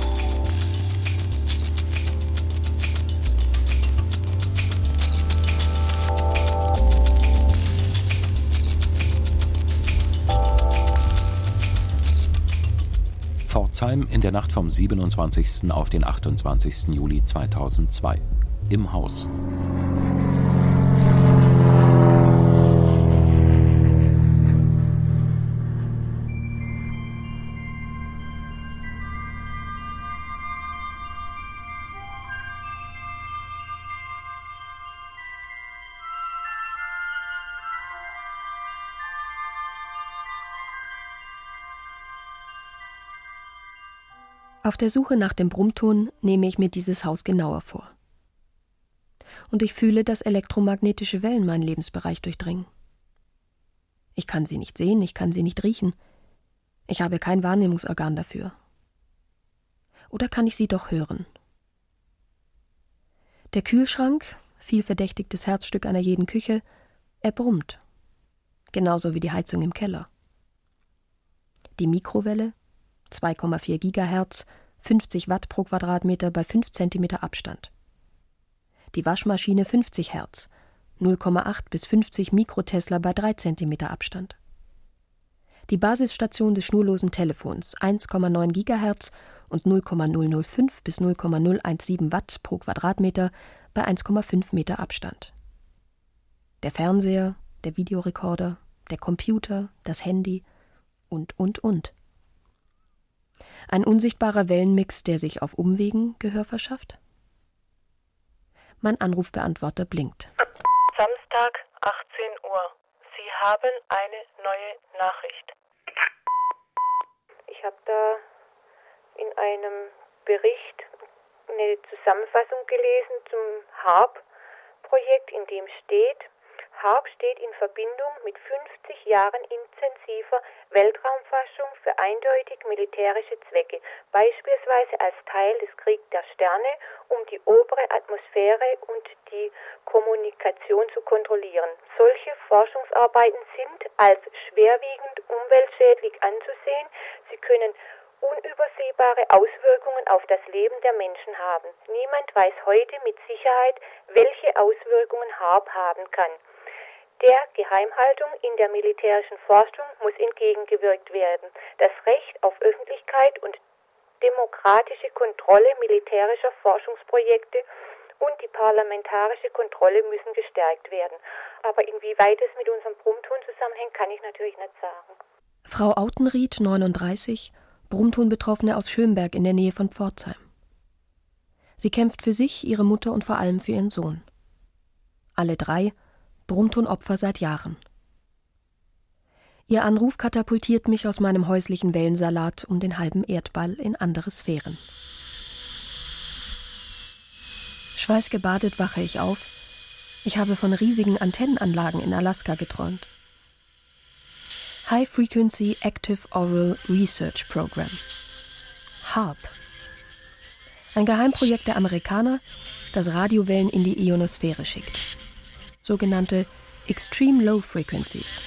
Pforzheim in der Nacht vom siebenundzwanzigsten auf den achtundzwanzigsten Juli zweitausendzwei. Im Haus. Auf der Suche nach dem Brummton nehme ich mir dieses Haus genauer vor. Und ich fühle, dass elektromagnetische Wellen meinen Lebensbereich durchdringen. Ich kann sie nicht sehen, ich kann sie nicht riechen. Ich habe kein Wahrnehmungsorgan dafür. Oder kann ich sie doch hören? Der Kühlschrank, vielverdächtigtes Herzstück einer jeden Küche, er brummt. Genauso wie die Heizung im Keller. Die Mikrowelle, zwei Komma vier Gigahertz, fünfzig Watt pro Quadratmeter bei fünf Zentimeter Abstand. Die Waschmaschine fünfzig Hertz, null Komma acht bis fünfzig Mikrotesla bei drei Zentimeter Abstand. Die Basisstation des schnurlosen Telefons, eins Komma neun Gigahertz und null Komma null null fünf bis null Komma null siebzehn Watt pro Quadratmeter bei eins Komma fünf Meter Abstand. Der Fernseher, der Videorekorder, der Computer, das Handy und, und, und. Ein unsichtbarer Wellenmix, der sich auf Umwegen Gehör verschafft? Mein Anrufbeantworter blinkt. Samstag, achtzehn Uhr. Sie haben eine neue Nachricht. Ich habe da in einem Bericht eine Zusammenfassung gelesen zum HARP-Projekt, in dem steht: HARP steht in Verbindung mit fünfzig Jahren intensiver Weltraumforschung für eindeutig militärische Zwecke, beispielsweise als Teil des Krieg der Sterne, um die obere Atmosphäre und die Kommunikation zu kontrollieren. Solche Forschungsarbeiten sind als schwerwiegend umweltschädlich anzusehen. Sie können unübersehbare Auswirkungen auf das Leben der Menschen haben. Niemand weiß heute mit Sicherheit, welche Auswirkungen HARP haben kann. Der Geheimhaltung in der militärischen Forschung muss entgegengewirkt werden. Das Recht auf Öffentlichkeit und demokratische Kontrolle militärischer Forschungsprojekte und die parlamentarische Kontrolle müssen gestärkt werden. Aber inwieweit es mit unserem Brummton zusammenhängt, kann ich natürlich nicht sagen. Frau Autenried, neununddreißig, Brummton-Betroffene aus Schönberg in der Nähe von Pforzheim. Sie kämpft für sich, ihre Mutter und vor allem für ihren Sohn. Alle drei Brummton-Opfer seit Jahren. Ihr Anruf katapultiert mich aus meinem häuslichen Wellensalat um den halben Erdball in andere Sphären. Schweißgebadet wache ich auf. Ich habe von riesigen Antennenanlagen in Alaska geträumt. High Frequency Active Oral Research Program. HARP. Ein Geheimprojekt der Amerikaner, das Radiowellen in die Ionosphäre schickt. Sogenannte Extreme Low Frequencies.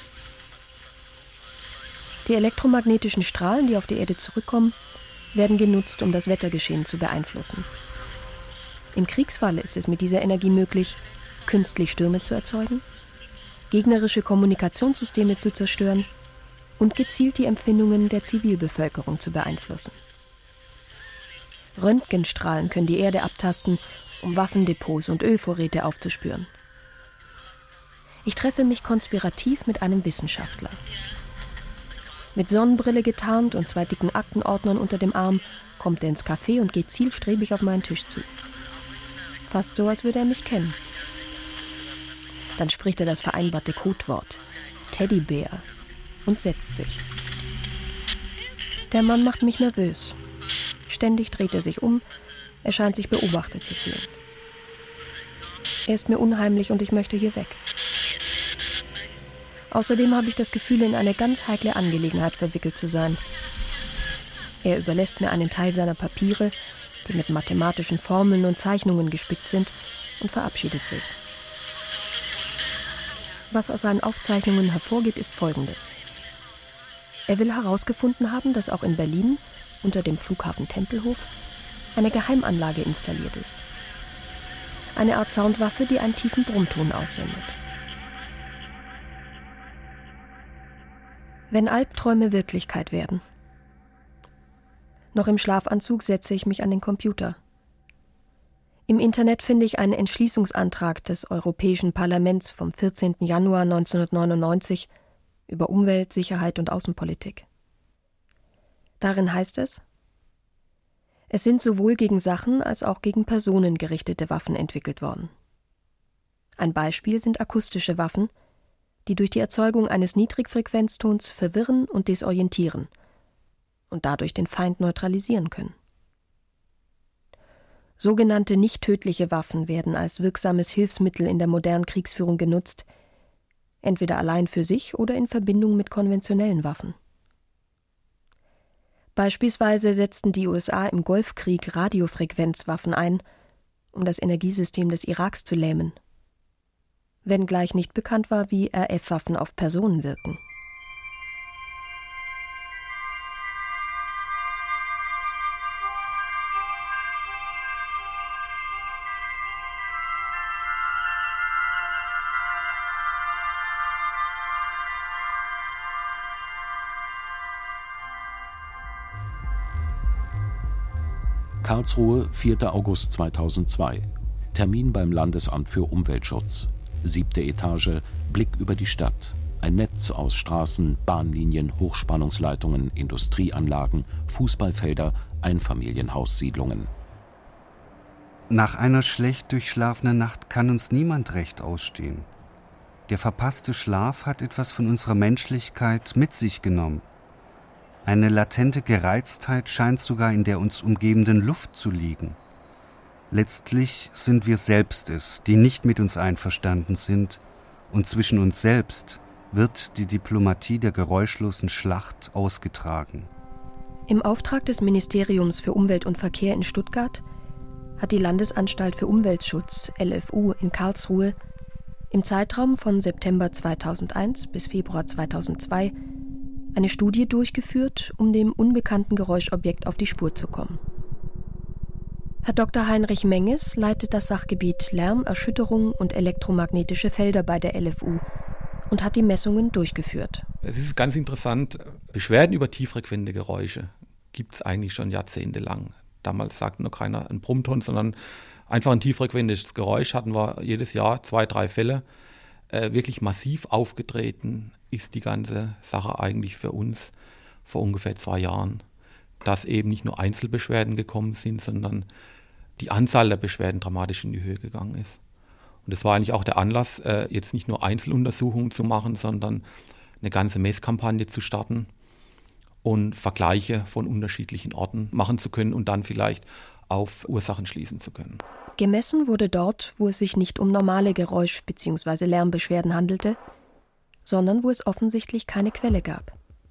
Die elektromagnetischen Strahlen, die auf die Erde zurückkommen, werden genutzt, um das Wettergeschehen zu beeinflussen. Im Kriegsfall ist es mit dieser Energie möglich, künstlich Stürme zu erzeugen, gegnerische Kommunikationssysteme zu zerstören und gezielt die Empfindungen der Zivilbevölkerung zu beeinflussen. Röntgenstrahlen können die Erde abtasten, um Waffendepots und Ölvorräte aufzuspüren. Ich treffe mich konspirativ mit einem Wissenschaftler. Mit Sonnenbrille getarnt und zwei dicken Aktenordnern unter dem Arm kommt er ins Café und geht zielstrebig auf meinen Tisch zu. Fast so, als würde er mich kennen. Dann spricht er das vereinbarte Codewort Teddybär und setzt sich. Der Mann macht mich nervös. Ständig dreht er sich um, er scheint sich beobachtet zu fühlen. Er ist mir unheimlich und ich möchte hier weg. Außerdem habe ich das Gefühl, in eine ganz heikle Angelegenheit verwickelt zu sein. Er überlässt mir einen Teil seiner Papiere, die mit mathematischen Formeln und Zeichnungen gespickt sind, und verabschiedet sich. Was aus seinen Aufzeichnungen hervorgeht, ist Folgendes. Er will herausgefunden haben, dass auch in Berlin, unter dem Flughafen Tempelhof, eine Geheimanlage installiert ist. Eine Art Soundwaffe, die einen tiefen Brummton aussendet. Wenn Albträume Wirklichkeit werden. Noch im Schlafanzug setze ich mich an den Computer. Im Internet finde ich einen Entschließungsantrag des Europäischen Parlaments vom vierzehnten Januar neunzehnhundertneunundneunzig über Umwelt, Sicherheit und Außenpolitik. Darin heißt es: Es sind sowohl gegen Sachen als auch gegen Personen gerichtete Waffen entwickelt worden. Ein Beispiel sind akustische Waffen, die durch die Erzeugung eines Niedrigfrequenztons verwirren und desorientieren und dadurch den Feind neutralisieren können. Sogenannte nicht tödliche Waffen werden als wirksames Hilfsmittel in der modernen Kriegsführung genutzt, entweder allein für sich oder in Verbindung mit konventionellen Waffen. Beispielsweise setzten die U S A im Golfkrieg Radiofrequenzwaffen ein, um das Energiesystem des Iraks zu lähmen, wenngleich nicht bekannt war, wie R F-Waffen auf Personen wirken. Karlsruhe, vierter August zweitausendzwei. Termin beim Landesamt für Umweltschutz. Siebte Etage, Blick über die Stadt. Ein Netz aus Straßen, Bahnlinien, Hochspannungsleitungen, Industrieanlagen, Fußballfelder, Einfamilienhaussiedlungen. Nach einer schlecht durchschlafenen Nacht kann uns niemand recht ausstehen. Der verpasste Schlaf hat etwas von unserer Menschlichkeit mit sich genommen. Eine latente Gereiztheit scheint sogar in der uns umgebenden Luft zu liegen. Letztlich sind wir selbst es, die nicht mit uns einverstanden sind, und zwischen uns selbst wird die Diplomatie der geräuschlosen Schlacht ausgetragen. Im Auftrag des Ministeriums für Umwelt und Verkehr in Stuttgart hat die Landesanstalt für Umweltschutz, L F U, in Karlsruhe im Zeitraum von September zweitausendeins bis Februar zweitausendzwei eine Studie durchgeführt, um dem unbekannten Geräuschobjekt auf die Spur zu kommen. Herr Doktor Heinrich Menges leitet das Sachgebiet Lärm, Erschütterung und elektromagnetische Felder bei der L F U und hat die Messungen durchgeführt. Es ist ganz interessant, Beschwerden über tieffrequente Geräusche gibt es eigentlich schon jahrzehntelang. Damals sagte noch keiner ein Brummton, sondern einfach ein tieffrequentes Geräusch hatten wir jedes Jahr, zwei, drei Fälle. Äh, wirklich massiv aufgetreten ist die ganze Sache eigentlich für uns vor ungefähr zwei Jahren. Dass eben nicht nur Einzelbeschwerden gekommen sind, sondern die Anzahl der Beschwerden dramatisch in die Höhe gegangen ist. Und das war eigentlich auch der Anlass, äh, jetzt nicht nur Einzeluntersuchungen zu machen, sondern eine ganze Messkampagne zu starten und Vergleiche von unterschiedlichen Orten machen zu können und dann vielleicht auf Ursachen schließen zu können. Gemessen wurde dort, wo es sich nicht um normale Geräusch- bzw. Lärmbeschwerden handelte, sondern wo es offensichtlich keine Quelle gab.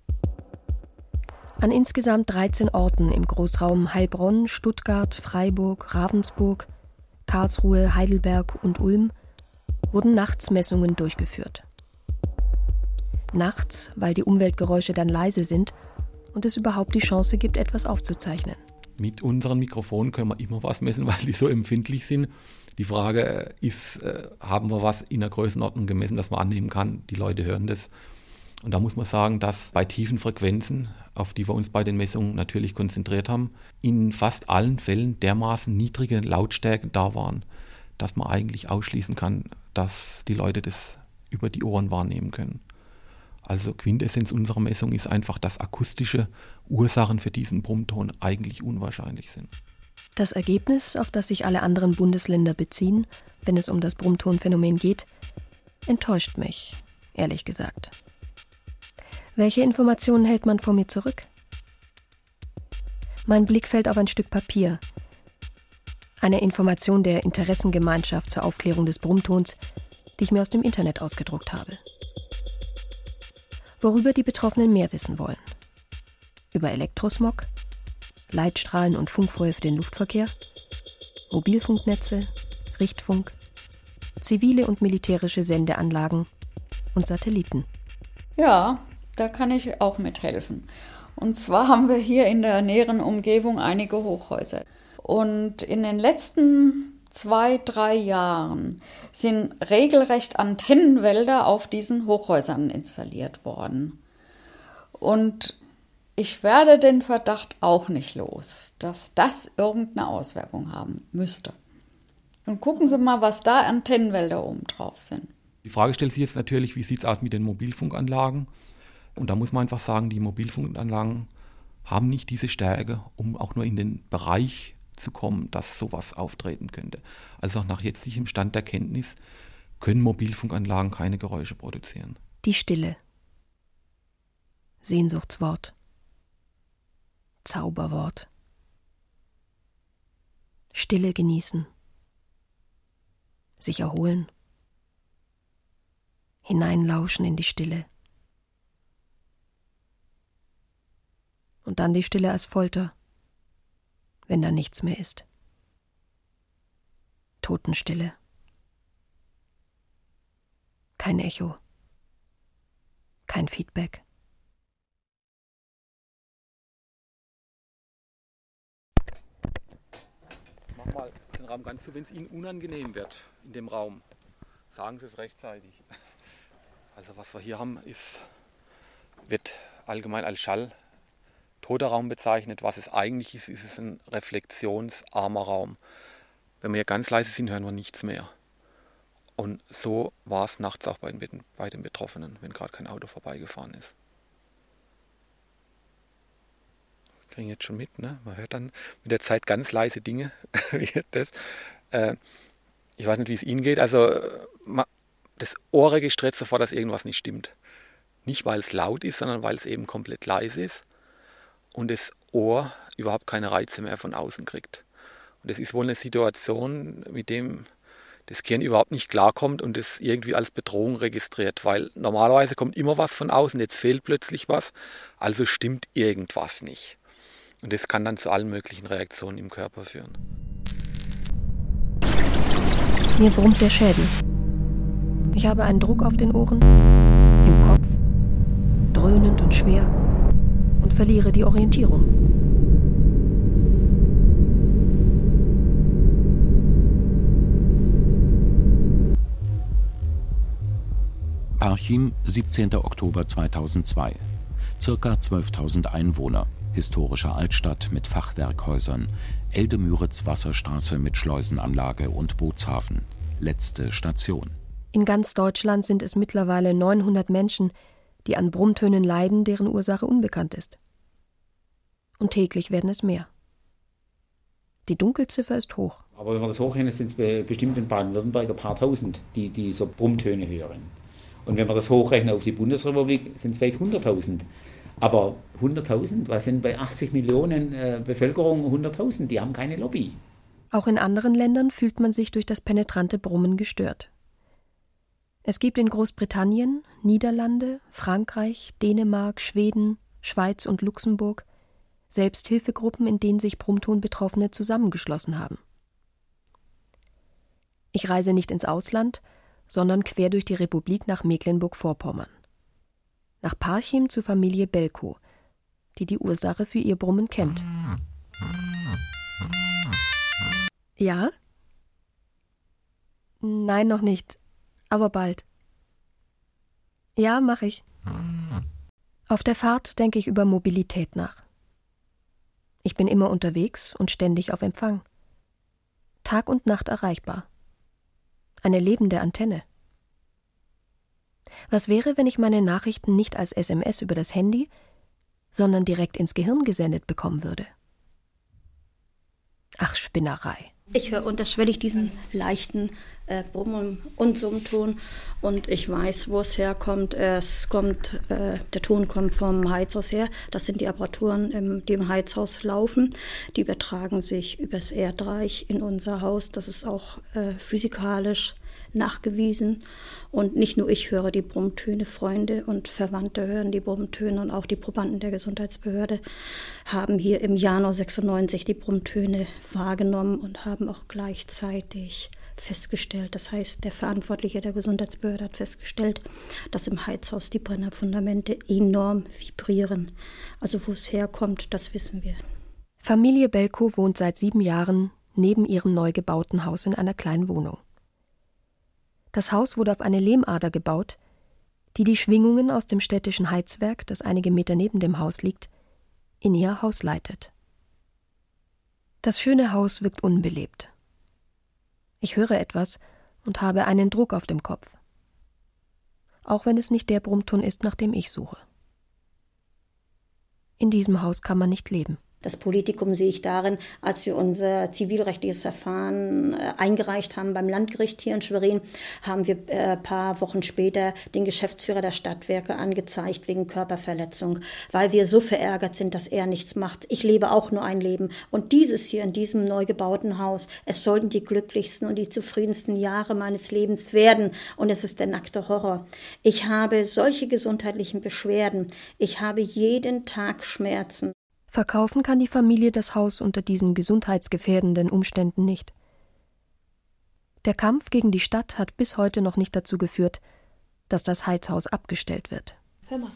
An insgesamt dreizehn Orten im Großraum Heilbronn, Stuttgart, Freiburg, Ravensburg, Karlsruhe, Heidelberg und Ulm wurden nachts Messungen durchgeführt. Nachts, weil die Umweltgeräusche dann leise sind und es überhaupt die Chance gibt, etwas aufzuzeichnen. Mit unseren Mikrofonen können wir immer was messen, weil die so empfindlich sind. Die Frage ist, äh, haben wir was in der Größenordnung gemessen, dass man annehmen kann, die Leute hören das. Und da muss man sagen, dass bei tiefen Frequenzen, auf die wir uns bei den Messungen natürlich konzentriert haben, in fast allen Fällen dermaßen niedrige Lautstärken da waren, dass man eigentlich ausschließen kann, dass die Leute das über die Ohren wahrnehmen können. Also Quintessenz unserer Messung ist einfach, dass akustische Ursachen für diesen Brummton eigentlich unwahrscheinlich sind. Das Ergebnis, auf das sich alle anderen Bundesländer beziehen, wenn es um das Brummtonphänomen geht, enttäuscht mich, ehrlich gesagt. Welche Informationen hält man vor mir zurück? Mein Blick fällt auf ein Stück Papier. Eine Information der Interessengemeinschaft zur Aufklärung des Brummtons, die ich mir aus dem Internet ausgedruckt habe. Worüber die Betroffenen mehr wissen wollen. Über Elektrosmog, Leitstrahlen und Funkfeuer für den Luftverkehr, Mobilfunknetze, Richtfunk, zivile und militärische Sendeanlagen und Satelliten. Ja, da kann ich auch mithelfen. Und zwar haben wir hier in der näheren Umgebung einige Hochhäuser. Und in den letzten zwei, drei Jahren sind regelrecht Antennenwälder auf diesen Hochhäusern installiert worden. Und ich werde den Verdacht auch nicht los, dass das irgendeine Auswirkung haben müsste. Und gucken Sie mal, was da Antennenwälder oben drauf sind. Die Frage stellt sich jetzt natürlich, wie sieht es aus mit den Mobilfunkanlagen? Und da muss man einfach sagen, die Mobilfunkanlagen haben nicht diese Stärke, um auch nur in den Bereich zu kommen, dass sowas auftreten könnte. Also auch nach jetzigem Stand der Kenntnis können Mobilfunkanlagen keine Geräusche produzieren. Die Stille. Sehnsuchtswort. Zauberwort. Stille genießen. Sich erholen. Hineinlauschen in die Stille. Und dann die Stille als Folter, wenn da nichts mehr ist. Totenstille. Kein Echo. Kein Feedback. Mach mal den Raum ganz zu, wenn es Ihnen unangenehm wird in dem Raum. Sagen Sie es rechtzeitig. Also was wir hier haben, ist, wird allgemein als Schall toter Raum bezeichnet. Was es eigentlich ist, ist es ein reflexionsarmer Raum. Wenn wir hier ganz leise sind, hören wir nichts mehr. Und so war es nachts auch bei den, bei den Betroffenen, wenn gerade kein Auto vorbeigefahren ist. Das kriegen jetzt schon mit, ne? Man hört dann mit der Zeit ganz leise Dinge. das. Äh, ich weiß nicht, wie es Ihnen geht. Also das Ohr registriert sofort, dass irgendwas nicht stimmt. Nicht, weil es laut ist, sondern weil es eben komplett leise ist. Und das Ohr überhaupt keine Reize mehr von außen kriegt. Und das ist wohl eine Situation, mit dem das Gehirn überhaupt nicht klarkommt und es irgendwie als Bedrohung registriert, weil normalerweise kommt immer was von außen, jetzt fehlt plötzlich was, also stimmt irgendwas nicht. Und das kann dann zu allen möglichen Reaktionen im Körper führen. Mir brummt der Schädel. Ich habe einen Druck auf den Ohren, im Kopf, dröhnend und schwer, und verliere die Orientierung. Parchim, siebzehnter Oktober zweitausendzwei. Circa zwölftausend Einwohner. Historische Altstadt mit Fachwerkhäusern. Elde-Müritz Wasserstraße mit Schleusenanlage und Bootshafen. Letzte Station. In ganz Deutschland sind es mittlerweile neunhundert Menschen, die an Brummtönen leiden, deren Ursache unbekannt ist. Und täglich werden es mehr. Die Dunkelziffer ist hoch. Aber wenn wir das hochrechnen, sind es bestimmt in Baden-Württemberg ein paar Tausend, die, die so Brummtöne hören. Und wenn wir das hochrechnen auf die Bundesrepublik, sind es vielleicht hunderttausend. Aber hunderttausend, was sind bei achtzig Millionen äh, Bevölkerung hunderttausend? Die haben keine Lobby. Auch in anderen Ländern fühlt man sich durch das penetrante Brummen gestört. Es gibt in Großbritannien, Niederlande, Frankreich, Dänemark, Schweden, Schweiz und Luxemburg Selbsthilfegruppen, in denen sich Brummton-Betroffene zusammengeschlossen haben. Ich reise nicht ins Ausland, sondern quer durch die Republik nach Mecklenburg-Vorpommern. Nach Parchim zur Familie Belko, die die Ursache für ihr Brummen kennt. Ja? Nein, noch nicht. Aber bald. Ja, mach ich. Auf der Fahrt denke ich über Mobilität nach. Ich bin immer unterwegs und ständig auf Empfang. Tag und Nacht erreichbar. Eine lebende Antenne. Was wäre, wenn ich meine Nachrichten nicht als S M S über das Handy, sondern direkt ins Gehirn gesendet bekommen würde? Ach, Spinnerei. Ich höre unterschwellig diesen leichten äh, Brummen und Summton und ich weiß, wo es herkommt. Es kommt, äh, der Ton kommt vom Heizhaus her. Das sind die Apparaturen, im, die im Heizhaus laufen. Die übertragen sich übers Erdreich in unser Haus. Das ist auch äh, physikalisch nachgewiesen. Und nicht nur ich höre die Brummtöne, Freunde und Verwandte hören die Brummtöne und auch die Probanden der Gesundheitsbehörde haben hier im Januar sechsundneunzig die Brummtöne wahrgenommen und haben auch gleichzeitig festgestellt, das heißt, der Verantwortliche der Gesundheitsbehörde hat festgestellt, dass im Heizhaus die Brennerfundamente enorm vibrieren. Also wo es herkommt, das wissen wir. Familie Belko wohnt seit sieben Jahren neben ihrem neu gebauten Haus in einer kleinen Wohnung. Das Haus wurde auf eine Lehmader gebaut, die die Schwingungen aus dem städtischen Heizwerk, das einige Meter neben dem Haus liegt, in ihr Haus leitet. Das schöne Haus wirkt unbelebt. Ich höre etwas und habe einen Druck auf dem Kopf. Auch wenn es nicht der Brummton ist, nach dem ich suche. In diesem Haus kann man nicht leben. Das Politikum sehe ich darin, als wir unser zivilrechtliches Verfahren äh, eingereicht haben beim Landgericht hier in Schwerin, haben wir ein äh, paar Wochen später den Geschäftsführer der Stadtwerke angezeigt wegen Körperverletzung, weil wir so verärgert sind, dass er nichts macht. Ich lebe auch nur ein Leben. Und dieses hier in diesem neu gebauten Haus, es sollten die glücklichsten und die zufriedensten Jahre meines Lebens werden. Und es ist der nackte Horror. Ich habe solche gesundheitlichen Beschwerden. Ich habe jeden Tag Schmerzen. Verkaufen kann die Familie das Haus unter diesen gesundheitsgefährdenden Umständen nicht. Der Kampf gegen die Stadt hat bis heute noch nicht dazu geführt, dass das Heizhaus abgestellt wird. Hör mal.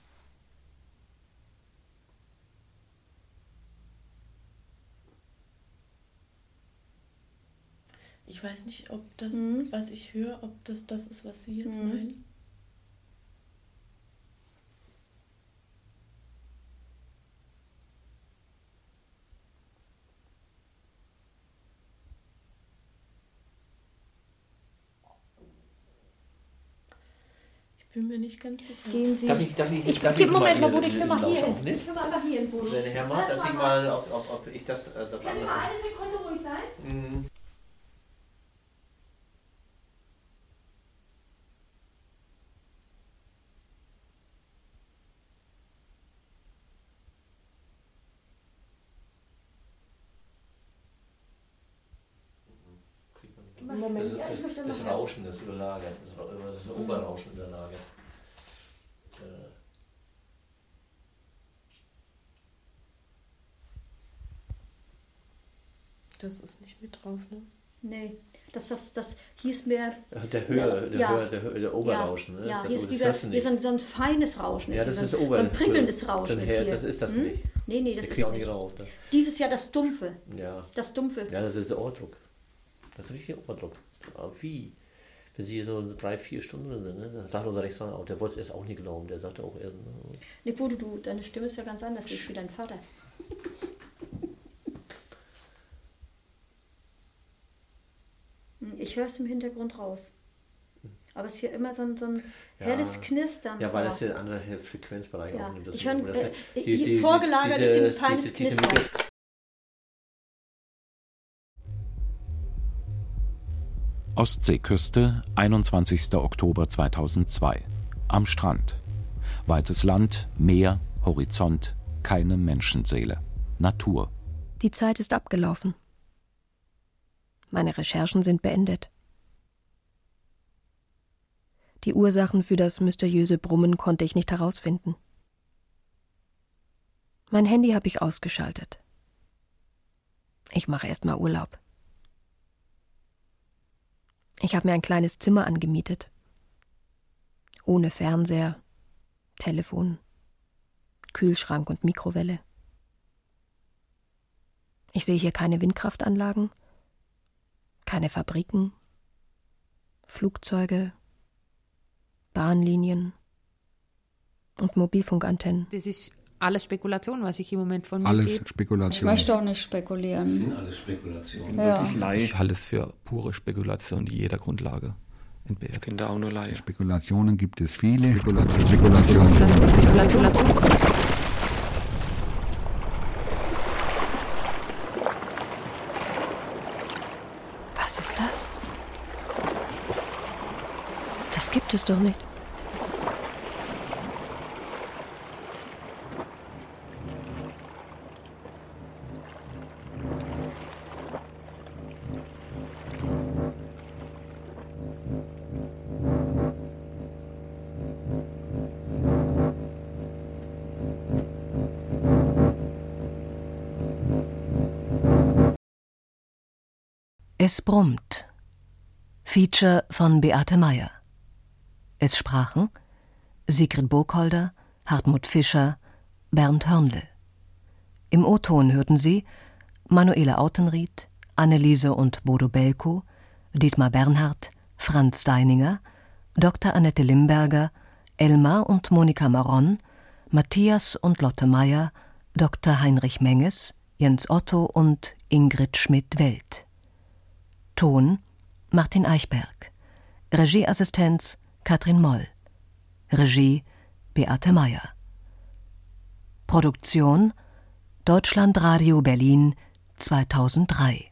Ich weiß nicht, ob das, mhm. was ich höre, ob das das ist, was Sie jetzt mhm. meinen. Ich bin mir nicht ganz sicher. Gehen Sie. Darf ich, darf ich, ich, darf gib ich Moment mal, mal, Bodo, ich will mal hier hin. Nicht? Ich will mal einfach hier hin, Bodo. Meine Herr Mann, dass ich mal, ob, ob, ob ich das... Äh, das Können wir mal eine Sekunde ruhig sein? Mhm. Moment. Das, ist, das, das Rauschen, das überlagert, das, das Oberrauschen überlagert. Das ist nicht mit drauf, ne? Nee, das, das, das hieß mehr... Der Höhe, der, ja, Höhe, der, Höhe, der Oberrauschen. Ja, ne? ja das, hier ist das wieder, hier ist ein, so ein feines Rauschen. Ja, ist das ist so ein, Ober, so ein prickelndes Rauschen ist hier. Das ist das hm? nicht. Nee, nee, das ich ist auch nicht. nicht raus, ne? Dieses Jahr das Dumpfe. Ja. Das Dumpfe. Ja, das ist der Ohrdruck. Das ist richtig Ohrdruck. Wie? Wenn Sie hier so drei, vier Stunden drin sind, ne? Da sagt unser Rechtsanwalt auch, der wollte es erst auch nicht glauben. Der sagte auch erst... Ne? Nee, Bodo, du, deine Stimme ist ja ganz anders, die ist wie dein Vater. Ich höre es im Hintergrund raus. Aber es ist hier immer so ein, so ein ja. helles Knistern. Ja, weil das der andere Frequenzbereich ja. aufnimmt. Ich höre, äh, die, die, vorgelagert diese, ist hier ein feines diese, diese Knistern. Ostseeküste, einundzwanzigster Oktober zweitausendzwei. Am Strand. Weites Land, Meer, Horizont, keine Menschenseele. Natur. Die Zeit ist abgelaufen. Meine Recherchen sind beendet. Die Ursachen für das mysteriöse Brummen konnte ich nicht herausfinden. Mein Handy habe ich ausgeschaltet. Ich mache erst mal Urlaub. Ich habe mir ein kleines Zimmer angemietet. Ohne Fernseher, Telefon, Kühlschrank und Mikrowelle. Ich sehe hier keine Windkraftanlagen, keine Fabriken, Flugzeuge, Bahnlinien und Mobilfunkantennen. Das ist alles Spekulation, was ich im Moment von mir Alles gebe. Spekulation. Ich möchte auch nicht spekulieren. Das sind alles Spekulationen. Ja. Ich halte es für pure Spekulation, die jeder Grundlage entbehrt. Ich bin da auch nur Laie. Spekulationen gibt es viele. Spekulation. Spekulation. Spekulation. Was ist das? Das gibt es doch nicht. Es brummt. Feature von Beate Meyer. Es sprachen Sigrid Burkholder, Hartmut Fischer, Bernd Hörnle. Im O-Ton hörten Sie Manuela Autenried, Anneliese und Bodo Belko, Dietmar Bernhard, Franz Deininger, Doktor Annette Limberger, Elmar und Monika Maron, Matthias und Lotte Meyer, Doktor Heinrich Menges, Jens Otto und Ingrid Schmidt-Welt. Ton Martin Eichberg. Regieassistenz Katrin Moll. Regie Beate Meyer. Produktion Deutschlandradio Berlin zweitausenddrei